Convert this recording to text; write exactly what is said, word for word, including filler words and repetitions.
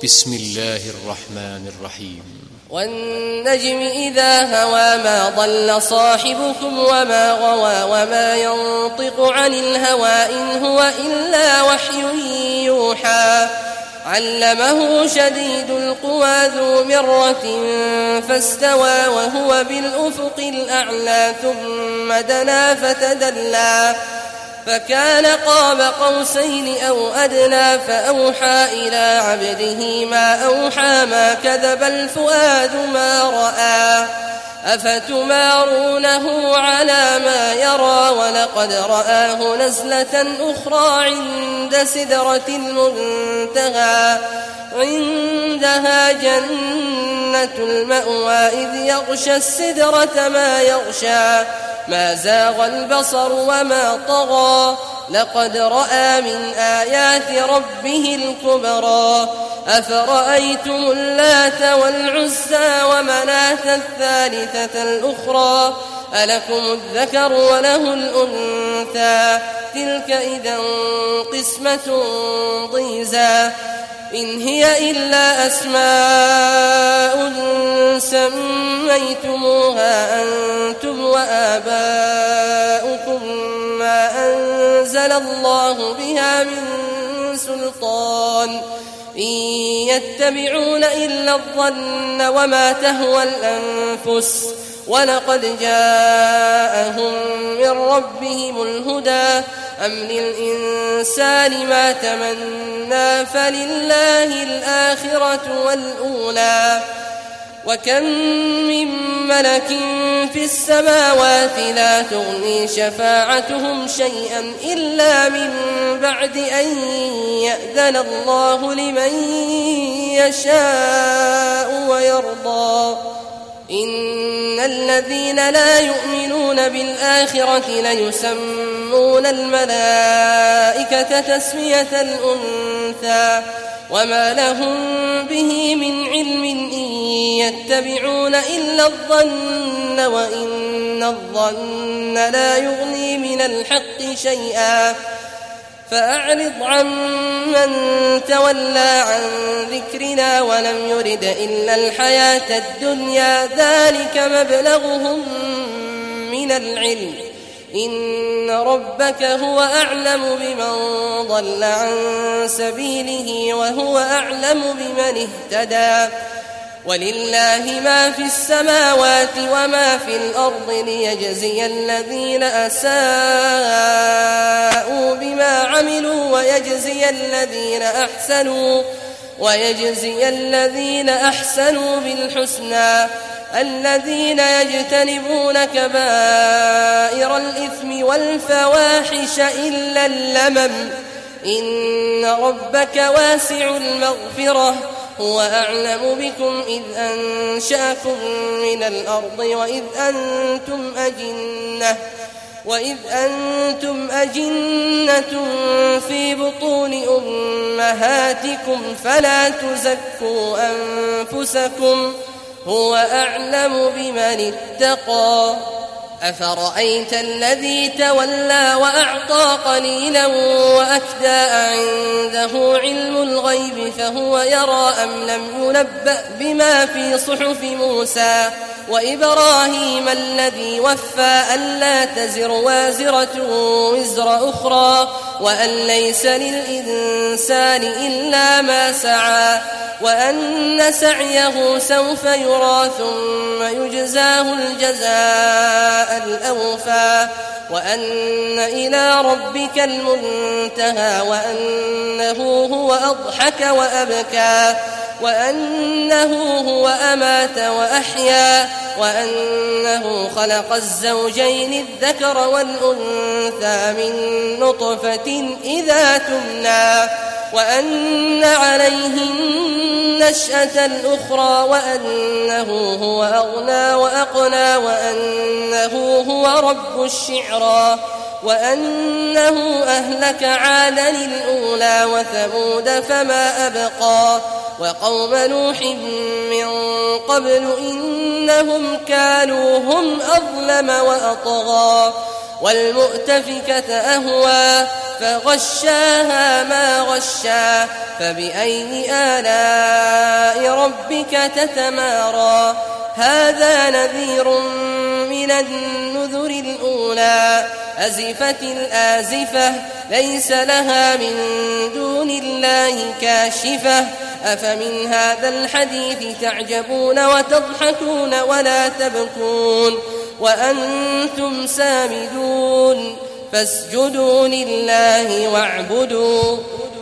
بسم الله الرحمن الرحيم. والنجم إذا هوى ما ضل صاحبكم وما غوى وما ينطق عن الهوى إن هو إلا وحي يوحى علمه شديد القوى ذو مرة فاستوى وهو بالأفق الأعلى ثم دنا فتدلى فكان قاب قوسين أو أدنى فأوحى إلى عبده ما أوحى ما كذب الفؤاد ما رأى أفتمارونه على ما يرى ولقد رآه نزلة أخرى عند سدرة المنتهى عندها جنة المأوى إذ يغشى السدرة ما يغشى ما زاغ البصر وما طغى لقد رأى من آيات ربه الكبرى أفرأيتم اللات والعزى ومناة الثالثة الأخرى ألكم الذكر وله الأنثى تلك إذا قسمة ضيزى إن هي إلا أسماء سميتموها أنتم وآباؤكم ما أنزل الله بها من سلطان إن يتبعون إلا الظن وما تهوى الأنفس ولقد جاءهم من ربهم الهدى أم للإنسان ما تمنى فلله الآخرة والأولى وكم من ملك في السماوات لا تغني شفاعتهم شيئا إلا من بعد أن يأذن الله لمن يشاء ويرضى إن الذين لا يؤمنون بالآخرة ليسمون الملائكة تسمية الأنثى وما لهم به من علم إن يتبعون إلا الظن وإن الظن لا يغني من الحق شيئا فأعرض عن من تولى عن ذكرنا ولم يرد إلا الحياة الدنيا ذلك مبلغهم من العلم إن ربك هو أعلم بمن ضل عن سبيله وهو أعلم بمن اهتدى ولله ما في السماوات وما في الأرض ليجزي الذين أساءوا بما عملوا ويجزي الذين أحسنوا ويجزي الذين أحسنوا بالحسنى الذين يجتنبون كبائر الإثم والفواحش إلا اللمم إن ربك واسع المغفرة هو أعلم بكم إذ أنشأكم من الأرض وإذ أنتم أجنة وإذ أنتم أجنة في بطون أمهاتكم فلا تزكوا أنفسكم هو أعلم بمن اتقى أفرأيت الذي تولى وأعطى قليلا وأكدى عنده علم الغيب فهو يرى أم لم ينبأ بما في صحف موسى وإبراهيم الذي وفى ألا تزر وازرة وزر أخرى وأن ليس للإنسان إلا ما سعى وأن سعيه سوف يرى ثم يجزاه الجزاء الأوفى وأن إلى ربك المنتهى وأنه هو أضحك وأبكى وأنه هو أمات وأحيا وأنه خلق الزوجين الذكر والأنثى من نطفة إذا تمنى وأن عليه النشأة الأخرى وأنه هو أغنى وأقنى وأنه هو رب الشعرى وأنه أهلك عادا الأولى وثمود فما أبقى وقوم نوح من قبل إنهم كانوا هم أظلم وأطغى والمؤتفكة أهوى فغشاها ما غشا فبأي آلاء ربك تتمارى هذا نذير من النذر الأولى أزفت الآزفة ليس لها من دون الله كاشفة أفمن هذا الحديث تعجبون وتضحكون ولا تبكون وأنتم سامدون فاسجدوا لله واعبدوا